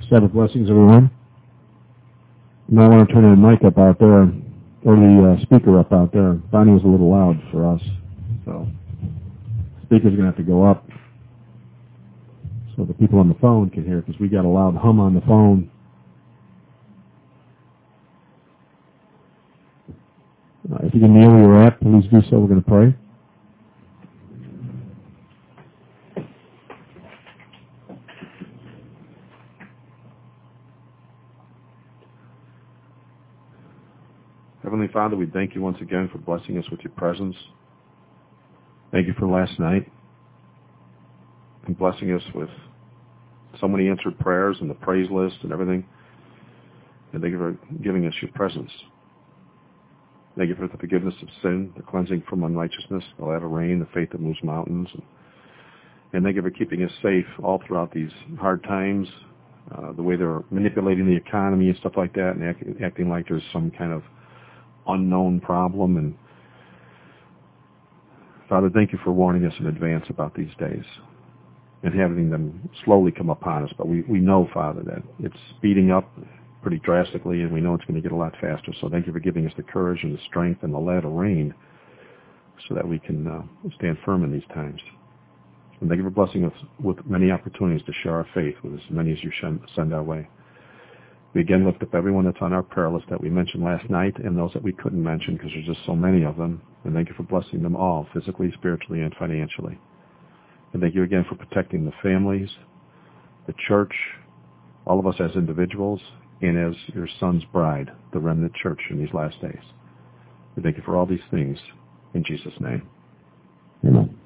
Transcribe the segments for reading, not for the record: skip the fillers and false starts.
Sabbath blessings, everyone. You might want to turn the mic up out there, or the speaker up out there. Bonnie was a little loud for us, so the speaker's going to have to go up so the people on the phone can hear, because we got a loud hum on the phone. If you can kneel where you're at, please do so. We're going to pray. Heavenly Father, we thank you once again for blessing us with your presence. Thank you for last night and blessing us with so many answered prayers and the praise list and everything. And thank you for giving us your presence. Thank you for the forgiveness of sin, the cleansing from unrighteousness, the latter rain, the faith that moves mountains. And thank you for keeping us safe all throughout these hard times, the way they're manipulating the economy and stuff like that, and acting like there's some kind of unknown problem. And Father, thank you for warning us in advance about these days and having them slowly come upon us. But we know, Father, that it's speeding up pretty drastically, and we know it's going to get a lot faster. So thank you for giving us the courage and the strength and the latter rain so that we can stand firm in these times. And thank you for blessing us with many opportunities to share our faith with as many as you send our way. We again lift up everyone that's on our prayer list that we mentioned last night and those that we couldn't mention because there's just so many of them. And thank you for blessing them all, physically, spiritually, and financially. And thank you again for protecting the families, the church, all of us as individuals, and as your son's bride, the remnant church in these last days. We thank you for all these things in Jesus' name. Amen.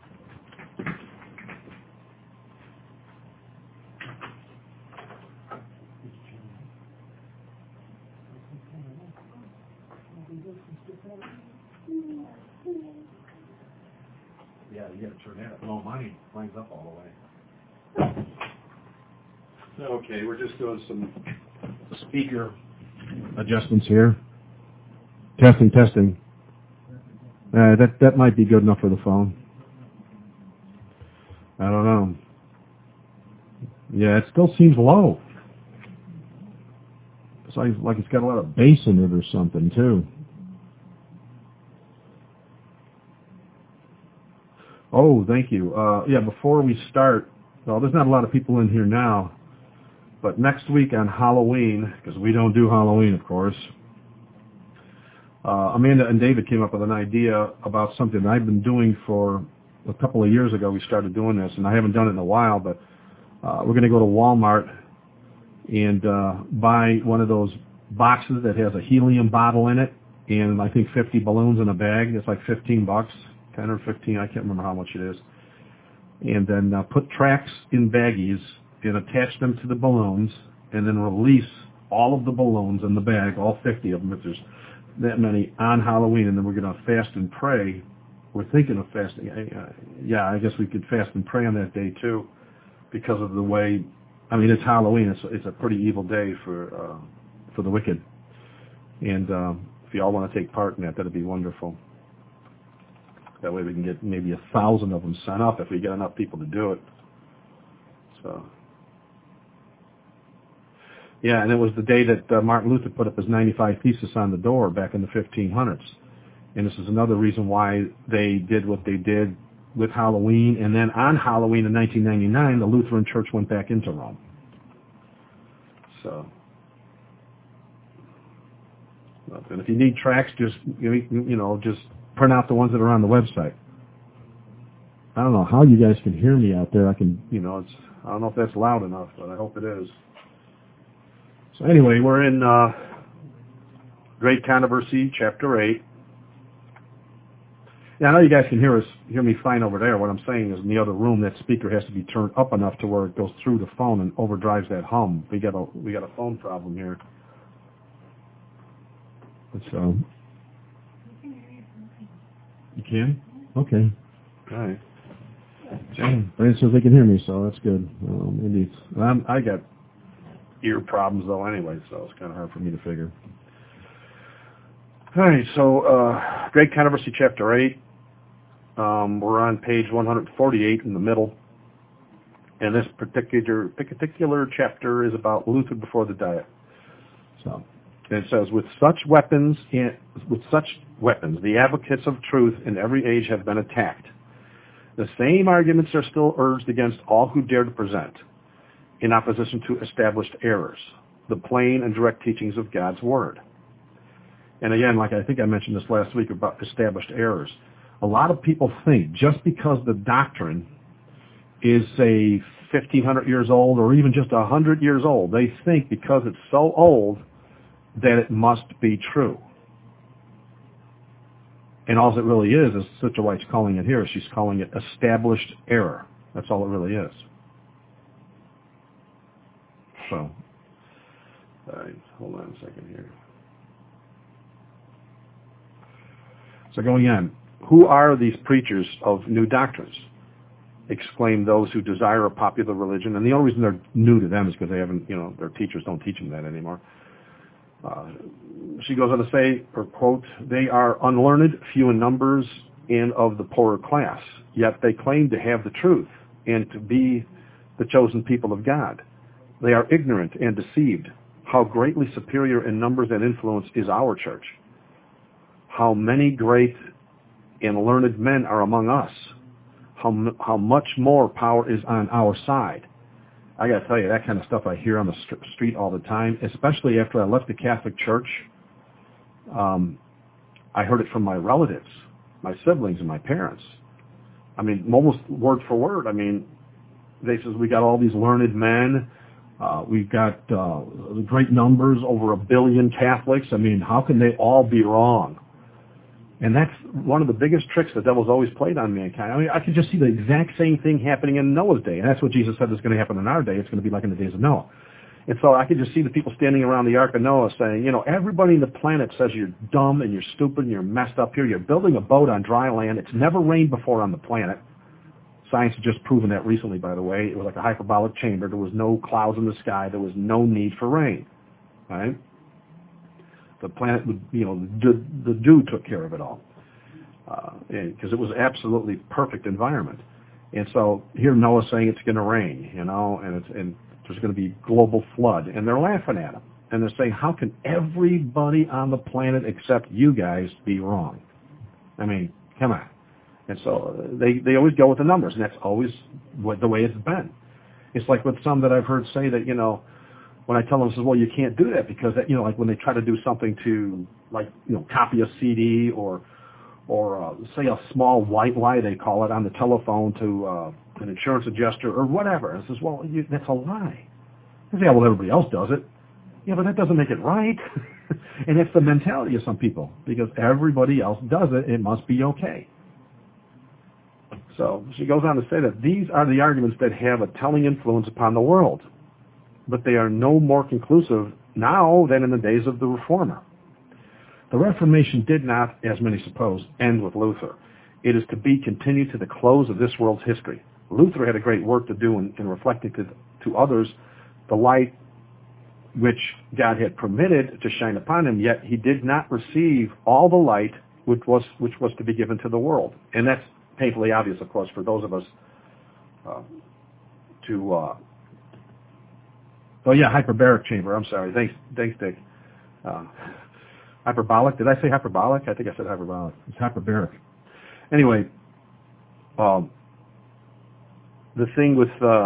Yeah, you got to turn that up. No, mine lines up all the way. Okay, we're just doing some speaker adjustments here. Testing. That might be good enough for the phone. I don't know. Yeah, it still seems low. It's like it's got a lot of bass in it or something, too. Oh, thank you. Yeah, before we start, well, there's not a lot of people in here now, but next week on Halloween, because we don't do Halloween, of course, Amanda and David came up with an idea about something I've been doing for a couple of years ago. We started doing this, and I haven't done it in a while, but we're going to go to Walmart and buy one of those boxes that has a helium bottle in it and I think 50 balloons in a bag. It's like $15, 10 or 15, I can't remember how much it is. And then put tracks in baggies and attach them to the balloons and then release all of the balloons in the bag, all 50 of them, if there's that many, on Halloween. And then we're going to fast and pray. We're thinking of fasting. I guess we could fast and pray on that day too, because of the way, I mean, it's Halloween. It's a pretty evil day for the wicked. And if you all want to take part in that, that'd be wonderful. That way we can get maybe 1,000 of them sent up if we get enough people to do it. So, yeah, and it was the day that Martin Luther put up his 95 Thesis on the door back in the 1500s. And this is another reason why they did what they did with Halloween. And then on Halloween in 1999, the Lutheran Church went back into Rome. So, and if you need tracts, just just print out the ones that are on the website. I don't know how you guys can hear me out there. I can, I don't know if that's loud enough, but I hope it is. So anyway, we're in Great Controversy, Chapter 8. Yeah, I know you guys can hear me fine over there. What I'm saying is in the other room, that speaker has to be turned up enough to where it goes through the phone and overdrives that hum. We got a phone problem here. So you can? Okay. All right. Brandon says they can hear me, so that's good. Maybe I got ear problems though anyway, so it's kind of hard for me to figure. All right, so Great Controversy, Chapter 8. We're on page 148 in the middle. And this particular chapter is about Luther before the Diet. So it says, with such weapons, the advocates of truth in every age have been attacked. The same arguments are still urged against all who dare to present, in opposition to established errors, the plain and direct teachings of God's Word. And again, like I think I mentioned this last week about established errors, a lot of people think just because the doctrine is, say, 1,500 years old or even just 100 years old, they think because it's so old that it must be true. And all it really is Sister White's calling it here, she's calling it established error. That's all it really is. So, all right, hold on a second here. So going on, who are these preachers of new doctrines? Exclaim those who desire a popular religion. And the only reason they're new to them is because they haven't, their teachers don't teach them that anymore. She goes on to say, or quote, they are unlearned, few in numbers, and of the poorer class, yet they claim to have the truth and to be the chosen people of God. They are ignorant and deceived. How greatly superior in numbers and influence is our church. How many great and learned men are among us. How much more power is on our side. I got to tell you, that kind of stuff I hear on the street all the time, especially after I left the Catholic Church. I heard it from my relatives, my siblings, and my parents. I mean, almost word for word. I mean, they says we got all these learned men. We've got great numbers, over 1 billion Catholics. I mean, how can they all be wrong? And that's one of the biggest tricks the devil's always played on mankind. I mean, I could just see the exact same thing happening in Noah's day. And that's what Jesus said is going to happen in our day. It's going to be like in the days of Noah. And so I could just see the people standing around the Ark of Noah saying, everybody on the planet says you're dumb and you're stupid and you're messed up here. You're building a boat on dry land. It's never rained before on the planet. Science has just proven that recently, by the way. It was like a hyperbolic chamber. There was no clouds in the sky. There was no need for rain. Right? The planet would, the dew took care of it all. Because it was absolutely perfect environment. And so here Noah's saying it's going to rain, and there's going to be global flood. And they're laughing at him. And they're saying, how can everybody on the planet except you guys be wrong? I mean, come on. And so they always go with the numbers, and that's always the way it's been. It's like with some that I've heard say that, when I tell them, well, you can't do that because, like when they try to do something to, copy a CD or say a small white lie, they call it, on the telephone to an insurance adjuster or whatever. And it says, well, that's a lie. They say, well, everybody else does it. Yeah, but that doesn't make it right. And it's the mentality of some people. Because everybody else does it, it must be okay. So she goes on to say that these are the arguments that have a telling influence upon the world. But they are no more conclusive now than in the days of the Reformer. The Reformation did not, as many suppose, end with Luther. It is to be continued to the close of this world's history. Luther had a great work to do in reflecting to others the light which God had permitted to shine upon him, yet he did not receive all the light which was to be given to the world. And that's painfully obvious, of course, for those of us hyperbaric chamber. I'm sorry. Thanks, Dick. Hyperbolic. Did I say hyperbolic? I think I said hyperbolic. It's hyperbaric. Anyway, the thing with,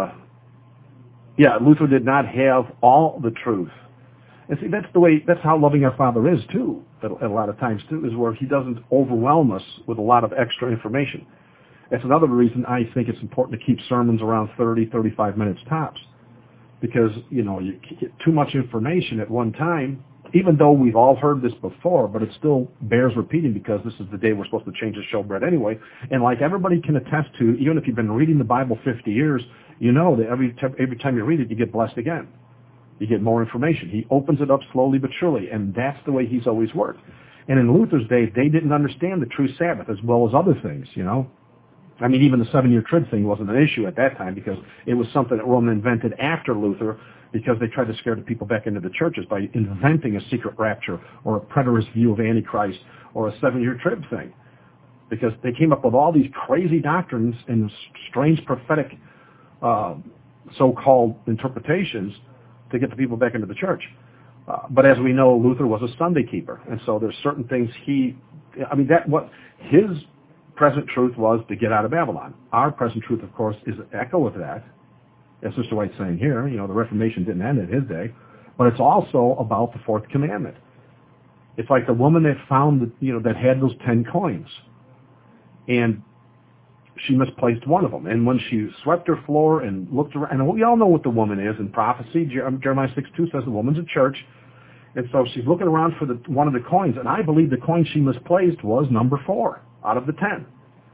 Luther did not have all the truth. And see, that's how loving our Father is, too, at a lot of times, too, is where he doesn't overwhelm us with a lot of extra information. That's another reason I think it's important to keep sermons around 30, 35 minutes tops. Because, you get too much information at one time, even though we've all heard this before, but it still bears repeating because this is the day we're supposed to change the showbread anyway. And like everybody can attest to, even if you've been reading the Bible 50 years, you know that every time you read it, you get blessed again. You get more information. He opens it up slowly but surely, and that's the way he's always worked. And in Luther's day, they didn't understand the true Sabbath as well as other things, I mean, even the 7-year trib thing wasn't an issue at that time because it was something that Rome invented after Luther because they tried to scare the people back into the churches by inventing a secret rapture or a preterist view of Antichrist or a 7-year trib thing. Because they came up with all these crazy doctrines and strange prophetic so-called interpretations to get the people back into the church. But as we know, Luther was a Sunday keeper, and so there's certain things what his present truth was to get out of Babylon. Our present truth, of course, is an echo of that. As Sister White's saying here, the Reformation didn't end at his day, but it's also about the fourth commandment. It's like the woman that found, that had those 10 coins, and she misplaced one of them. And when she swept her floor and looked around, and we all know what the woman is in prophecy. Jeremiah 6:2 says the woman's a church. And so she's looking around for one of the coins, and I believe the coin she misplaced was number 4 out of the 10.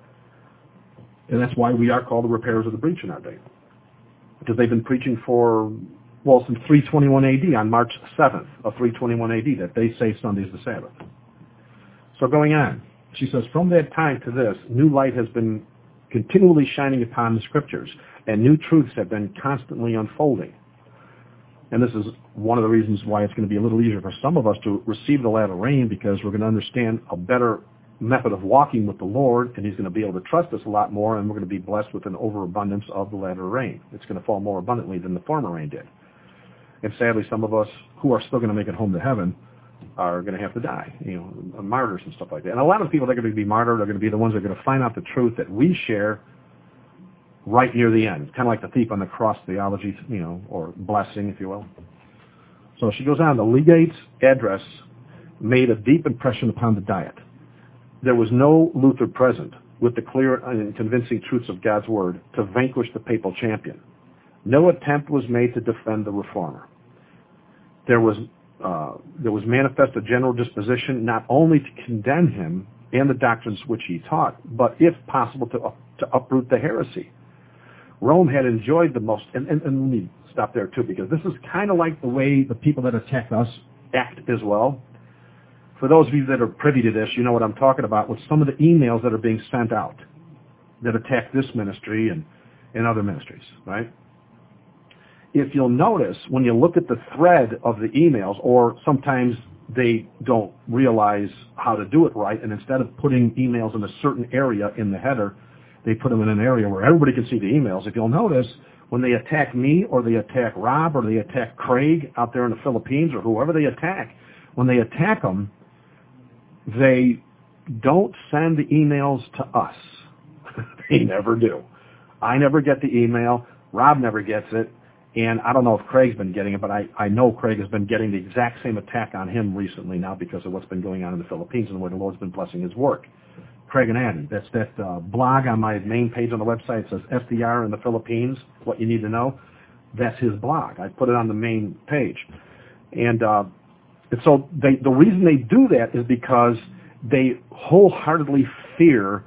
And that's why we are called the repairers of the breach in our day. Because they've been preaching since 321 AD, on March 7th of 321 AD, that they say Sunday is the Sabbath. So going on, she says, from that time to this, new light has been continually shining upon the Scriptures, and new truths have been constantly unfolding. And this is one of the reasons why it's going to be a little easier for some of us to receive the latter rain, because we're going to understand a better method of walking with the Lord, and He's going to be able to trust us a lot more, and we're going to be blessed with an overabundance of the latter rain. It's going to fall more abundantly than the former rain did. And sadly, some of us who are still going to make it home to heaven are going to have to die, martyrs and stuff like that. And a lot of people that are going to be martyred are going to be the ones that are going to find out the truth that we share right near the end, kind of like the thief on the cross theology, or blessing, if you will. So she goes on, the legate's address made a deep impression upon the Diet. There was no Luther present with the clear and convincing truths of God's Word to vanquish the papal champion. No attempt was made to defend the reformer. There was manifest a general disposition not only to condemn him and the doctrines which he taught, but if possible to uproot the heresy. Rome had enjoyed the most, and let me stop there too, because this is kind of like the way the people that attack us act as well. For those of you that are privy to this, you know what I'm talking about with some of the emails that are being sent out that attack this ministry and other ministries, right? If you'll notice, when you look at the thread of the emails, or sometimes they don't realize how to do it right, and instead of putting emails in a certain area in the header, they put them in an area where everybody can see the emails. If you'll notice, when they attack me, or they attack Rob, or they attack Craig out there in the Philippines, or whoever they attack, when they attack them, they don't send the emails to us. They never do. I never get the email. Rob never gets it. And I don't know if Craig's been getting it, but I know Craig has been getting the exact same attack on him recently now because of what's been going on in the Philippines and where the Lord's been blessing his work. Craig and Addy, that's that blog on my main page on the website. It says SDR in the Philippines, what you need to know. That's his blog. I put it on the main page. And so the reason they do that is because they wholeheartedly fear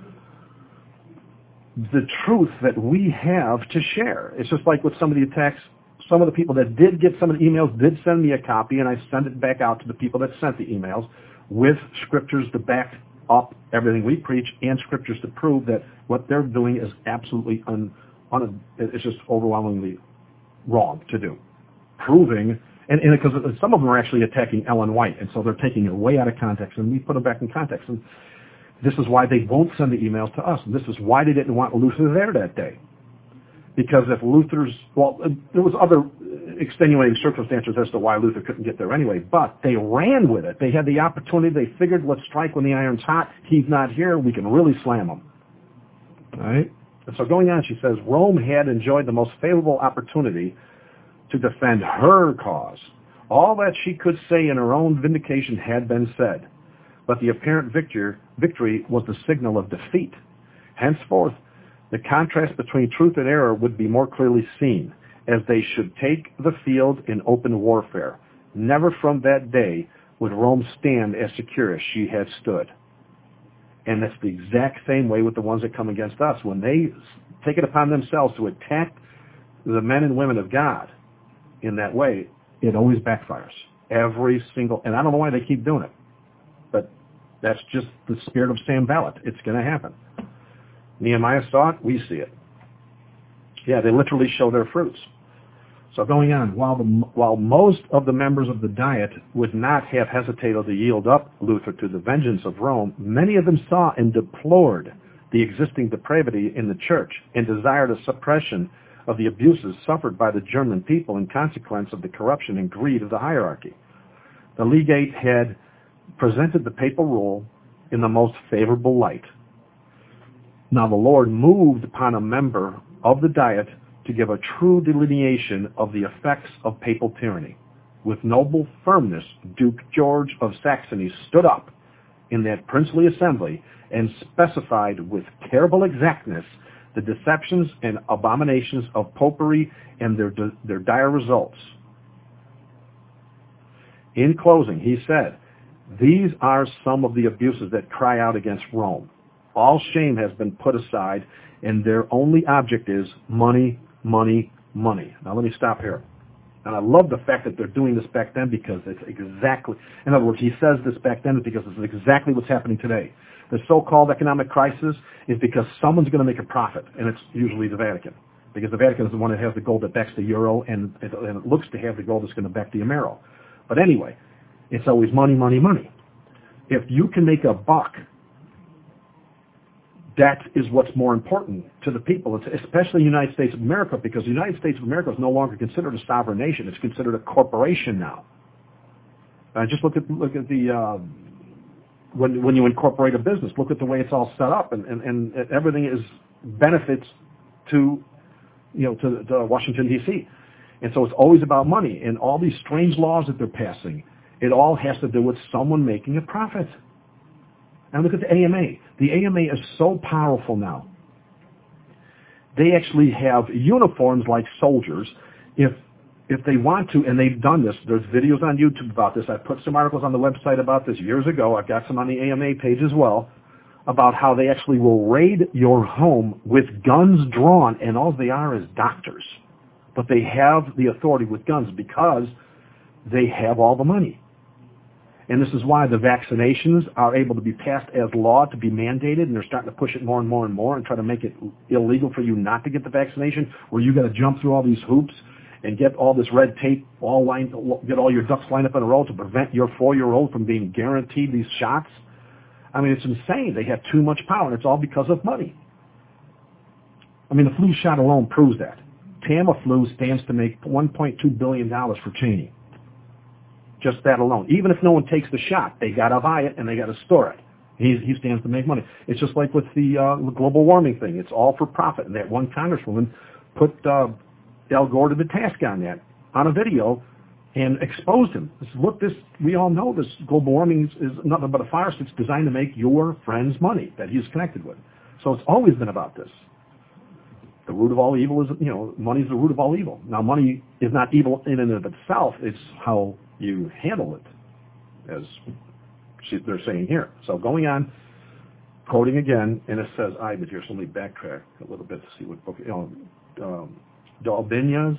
the truth that we have to share. It's just like with some of the attacks. Some of the people that did get some of the emails did send me a copy, and I sent it back out to the people that sent the emails with scriptures to back up everything we preach and scriptures to prove that what they're doing is absolutely it's just overwhelmingly wrong to do. Proving, and because some of them are actually attacking Ellen White, and so they're taking it way out of context, and we put them back in context. And this is why they won't send the emails to us, and this is why they didn't want Luther there that day. Because if there was other extenuating circumstances as to why Luther couldn't get there anyway, but they ran with it. They had the opportunity. They figured, let's strike when the iron's hot. He's not here. We can really slam him. All right? And so going on, she says, Rome had enjoyed the most favorable opportunity to defend her cause. All that she could say in her own vindication had been said, but the apparent victory was the signal of defeat. Henceforth, the contrast between truth and error would be more clearly seen, as they should take the field in open warfare. Never from that day would Rome stand as secure as she had stood. And that's the exact same way with the ones that come against us. When they take it upon themselves to attack the men and women of God in that way, it always backfires. Every single, and I don't know why they keep doing it, but that's just the spirit of Sanballat. It's going to happen. Nehemiah saw it, we see it. Yeah, they literally show their fruits. So going on, while most of the members of the Diet would not have hesitated to yield up Luther to the vengeance of Rome, many of them saw and deplored the existing depravity in the church and desired a suppression of the abuses suffered by the German people in consequence of the corruption and greed of the hierarchy. The legate had presented the papal rule in the most favorable light. Now the Lord moved upon a member of the Diet to give a true delineation of the effects of papal tyranny. With noble firmness, Duke George of Saxony stood up in that princely assembly and specified with terrible exactness the deceptions and abominations of popery and their dire results. In closing, he said, "These are some of the abuses that cry out against Rome. All shame has been put aside, and their only object is money, money, money." Now let me stop here. And I love the fact that they're doing this back then because it's exactly, in other words, he says this back then because it's exactly what's happening today. The so-called economic crisis is because someone's going to make a profit, and it's usually the Vatican. Because the Vatican is the one that has the gold that backs the euro, and it looks to have the gold that's going to back the euro. But anyway, it's always money, money, money. If you can make a buck, that is what's more important to the people, especially the United States of America, because the United States of America is no longer considered a sovereign nation. It's considered a corporation now. Just look at the when you incorporate a business, look at the way it's all set up, and everything is benefits to Washington, D.C. And so it's always about money. And all these strange laws that they're passing, it all has to do with someone making a profit. Now look at the AMA. The AMA is so powerful now. They actually have uniforms like soldiers. If they want to, and they've done this, there's videos on YouTube about this. I put some articles on the website about this years ago. I've got some on the AMA page as well, about how they actually will raid your home with guns drawn, and all they are is doctors. But they have the authority with guns because they have all the money. And this is why the vaccinations are able to be passed as law, to be mandated, and they're starting to push it more and more and more and try to make it illegal for you not to get the vaccination, where you got to jump through all these hoops and get all this red tape all lined, get all your ducks lined up in a row to prevent your 4-year-old from being guaranteed these shots. I mean, it's insane. They have too much power, and it's all because of money. I mean, the flu shot alone proves that. Tamiflu stands to make $1.2 billion for Cheney. Just that alone. Even if no one takes the shot, they got to buy it and they got to store it. He stands to make money. It's just like with the global warming thing. It's all for profit. And that one congresswoman put Al Gore to the task on that, on a video, and exposed him. Look, we all know this global warming is nothing but a farce. It's designed to make your friends money that he's connected with. So it's always been about this. The root of all evil is, money is the root of all evil. Now, money is not evil in and of itself. It's how you handle it, as they're saying here. So going on, quoting again, and it says, but here, so let me backtrack a little bit to see what book, De Aubignaz,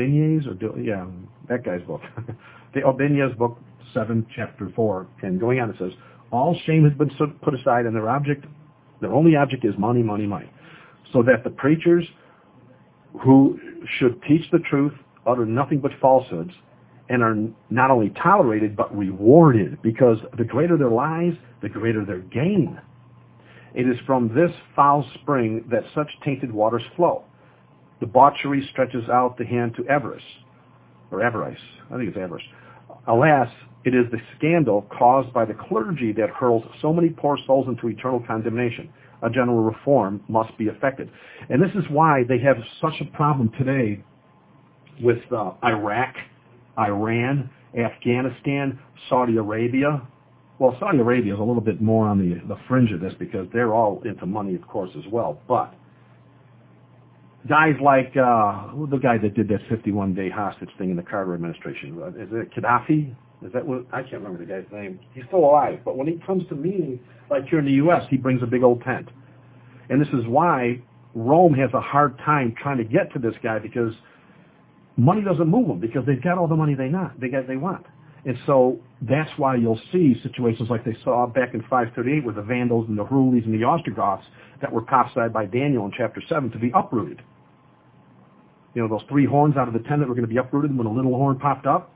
that guy's book. De Aubignaz book 7, chapter 4. And going on, it says, all shame has been put aside, and their only object is money, money, money. So that the preachers who should teach the truth utter nothing but falsehoods and are not only tolerated but rewarded, because the greater their lies, the greater their gain. It is from this foul spring that such tainted waters flow. Debauchery stretches out the hand to avarice, or avarice. I think it's avarice. Alas, it is the scandal caused by the clergy that hurls so many poor souls into eternal condemnation. A general reform must be effected. And this is why they have such a problem today with Iraq, Iran, Afghanistan, Saudi Arabia. Well, Saudi Arabia is a little bit more on the fringe of this because they're all into money, of course, as well. But guys like the guy that did that 51-day hostage thing in the Carter administration, is it Gaddafi? Is that what? I can't remember the guy's name. He's still alive, but when he comes to meetings, like here in the U.S., he brings a big old tent. And this is why Rome has a hard time trying to get to this guy, because money doesn't move them, because they've got all the money they want. And so that's why you'll see situations like they saw back in 538 with the Vandals and the Hrulis and the Ostrogoths that were prophesied by Daniel in chapter 7 to be uprooted. Those 3 horns out of the 10 that were going to be uprooted when a little horn popped up,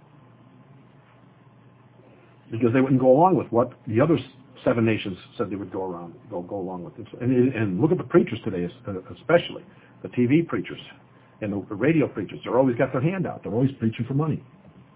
because they wouldn't go along with what the other 7 nations said they would go along with. And look at the preachers today, especially the TV preachers. And the radio preachers, they're always got their hand out. They're always preaching for money.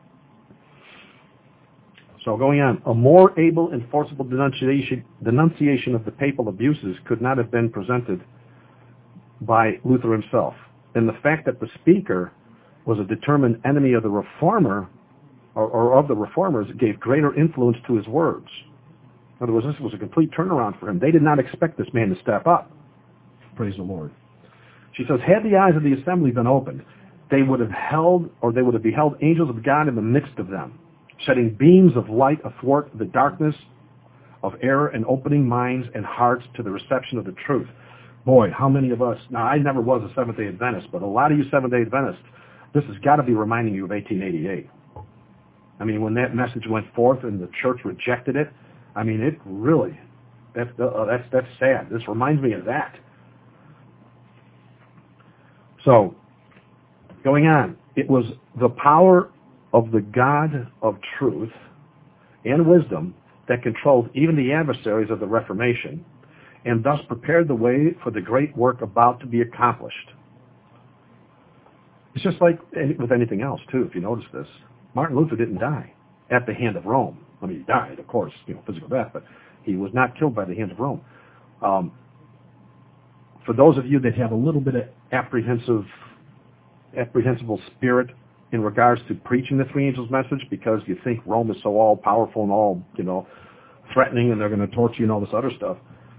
So going on, a more able and forcible denunciation of the papal abuses could not have been presented by Luther himself. And the fact that the speaker was a determined enemy of the reformer, or of the reformers, gave greater influence to his words. In other words, this was a complete turnaround for him. They did not expect this man to step up. Praise the Lord. She says, had the eyes of the assembly been opened, they would have beheld angels of God in the midst of them, shedding beams of light athwart the darkness of error and opening minds and hearts to the reception of the truth. Boy, how many of us, now I never was a Seventh-day Adventist, but a lot of you Seventh-day Adventists, this has got to be reminding you of 1888. I mean, when that message went forth and the church rejected it, I mean, it really, that's sad. This reminds me of that. So, going on, it was the power of the God of truth and wisdom that controlled even the adversaries of the Reformation, and thus prepared the way for the great work about to be accomplished. It's just like with anything else, too, if you notice this. Martin Luther didn't die at the hand of Rome. I mean, he died, of course, physical death, but he was not killed by the hand of Rome. For those of you that have a little bit of apprehensible spirit in regards to preaching the three angels message, because you think Rome is so all powerful and all, threatening, and they're going to torture you and all this other stuff,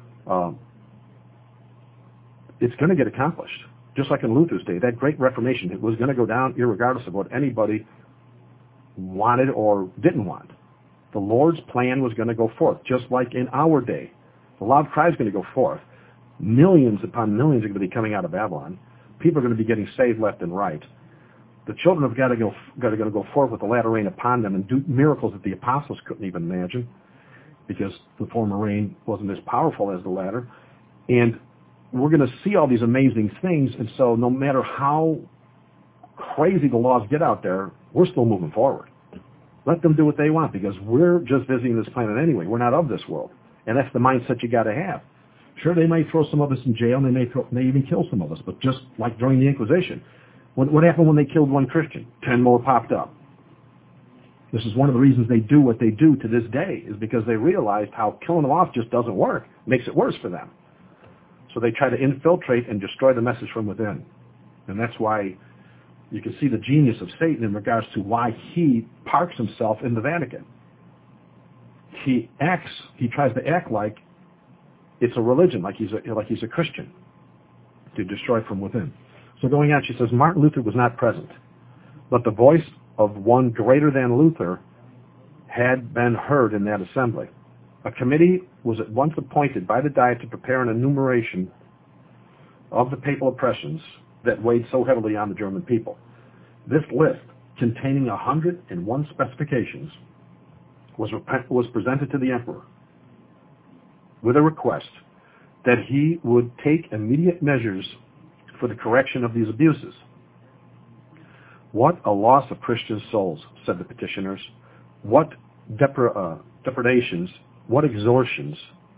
it's going to get accomplished. Just like in Luther's day, that great Reformation, it was going to go down irregardless of what anybody wanted or didn't want. The Lord's plan was going to go forth, just like in our day. The loud cry is going to go forth. Millions upon millions are going to be coming out of Babylon. People are going to be getting saved left and right. The children of God are going to go forth with the latter rain upon them and do miracles that the apostles couldn't even imagine, because the former rain wasn't as powerful as the latter. And we're going to see all these amazing things, and so no matter how crazy the laws get out there, we're still moving forward. Let them do what they want, because we're just visiting this planet anyway. We're not of this world. And that's the mindset you got to have. Sure, they may throw some of us in jail, and they may even kill some of us, but just like during the Inquisition. What happened when they killed one Christian? 10 more popped up. This is one of the reasons they do what they do to this day, is because they realized how killing them off just doesn't work. It makes it worse for them. So they try to infiltrate and destroy the message from within. And that's why you can see the genius of Satan in regards to why he parks himself in the Vatican. He tries to act like it's a religion, like he's a Christian, to destroy from within. So going on, she says, Martin Luther was not present, but the voice of one greater than Luther had been heard in that assembly. A committee was at once appointed by the Diet to prepare an enumeration of the papal oppressions that weighed so heavily on the German people. This list, containing 101 specifications, was presented to the emperor with a request that he would take immediate measures for the correction of these abuses. What a loss of Christian souls, said the petitioners. What depredations, what extortions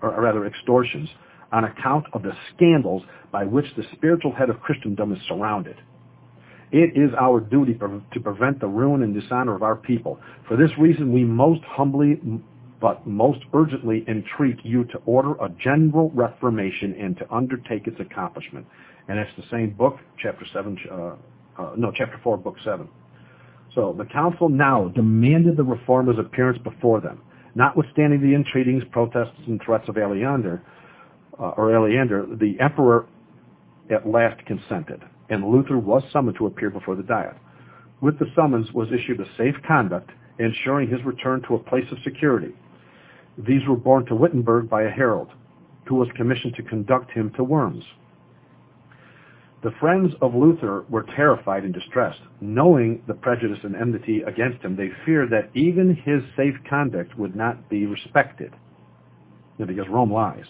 on account of the scandals by which the spiritual head of Christendom is surrounded. It is our duty to prevent the ruin and dishonor of our people. For this reason, we most humbly but most urgently entreat you to order a general reformation and to undertake its accomplishment. And that's the same book, chapter 4, book 7. So the council now demanded the reformer's appearance before them. Notwithstanding the entreaties, protests, and threats of Aleander, the emperor at last consented, and Luther was summoned to appear before the Diet. With the summons was issued a safe conduct, ensuring his return to a place of security. These were borne to Wittenberg by a herald, who was commissioned to conduct him to Worms. The friends of Luther were terrified and distressed. Knowing the prejudice and enmity against him, they feared that even his safe conduct would not be respected, because Rome lies.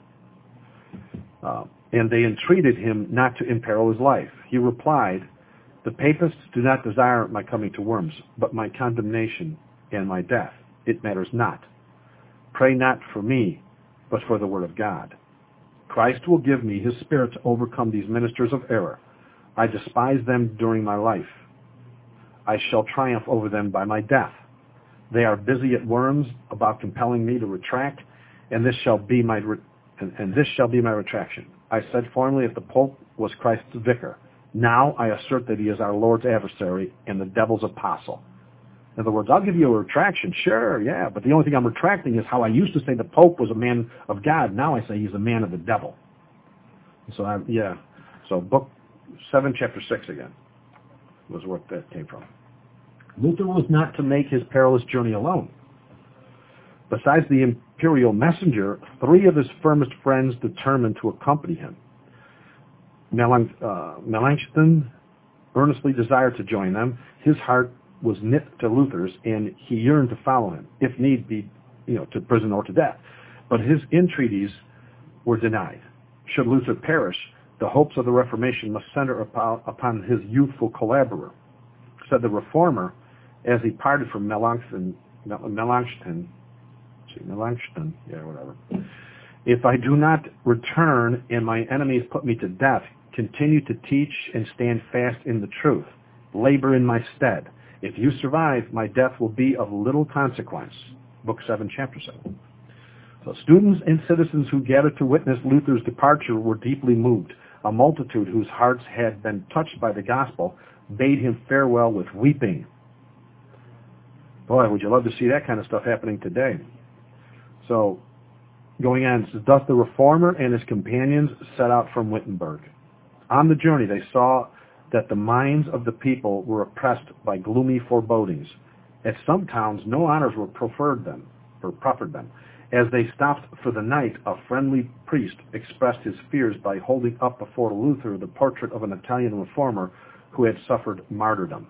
And they entreated him not to imperil his life. He replied, "The papists do not desire my coming to Worms, but my condemnation and my death. It matters not. Pray not for me, but for the word of God. Christ will give me his spirit to overcome these ministers of error. I despised them during my life. I shall triumph over them by my death. They are busy at Worms about compelling me to retract, and this shall be my retraction. I said formerly that the Pope was Christ's vicar. Now I assert that he is our Lord's adversary and the devil's apostle. In other words, I'll give you a retraction, sure, yeah, but the only thing I'm retracting is how I used to say the Pope was a man of God. Now I say he's a man of the devil. So, So book 7, chapter 6 again was what that came from. Luther was not to make his perilous journey alone. Besides the imperial messenger, 3 of his firmest friends determined to accompany him. Melanchthon earnestly desired to join them. His heart was knit to Luther's, and he yearned to follow him, if need be, to prison or to death. But his entreaties were denied. Should Luther perish, the hopes of the Reformation must center upon his youthful collaborator. Said the reformer, as he parted from Melanchthon, if I do not return and my enemies put me to death, continue to teach and stand fast in the truth. Labor in my stead. If you survive, my death will be of little consequence. Book 7, chapter 7. So students and citizens who gathered to witness Luther's departure were deeply moved. A multitude whose hearts had been touched by the gospel bade him farewell with weeping. Boy, would you love to see that kind of stuff happening today. So, going on, it says, thus the reformer and his companions set out from Wittenberg. On the journey, they saw that the minds of the people were oppressed by gloomy forebodings. At some towns, no honors were proffered them. As they stopped for the night, a friendly priest expressed his fears by holding up before Luther the portrait of an Italian reformer who had suffered martyrdom.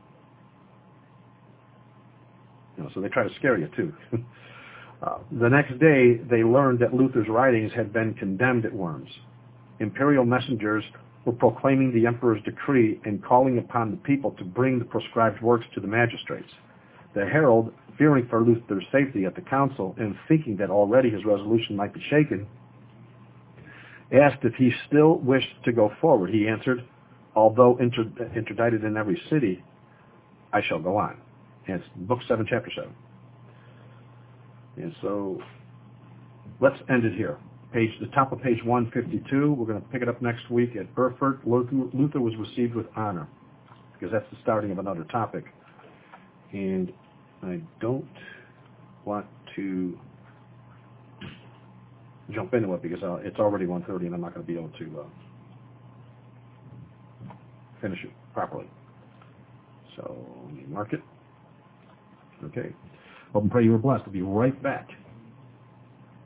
So they try to scare you, too. The next day, they learned that Luther's writings had been condemned at Worms. Imperial messengers were proclaiming the emperor's decree and calling upon the people to bring the proscribed works to the magistrates. The herald, fearing for Luther's safety at the council and thinking that already his resolution might be shaken, asked if he still wished to go forward. He answered, although interdicted in every city, I shall go on. And it's book 7, chapter 7. And so let's end it here. The top of page 152. We're going to pick it up next week at Erfurt. Luther was received with honor, because that's the starting of another topic. And I don't want to jump into it because it's already 1:30 and I'm not going to be able to finish it properly. So let me mark it. Okay. Hope and pray you were blessed. I'll be right back.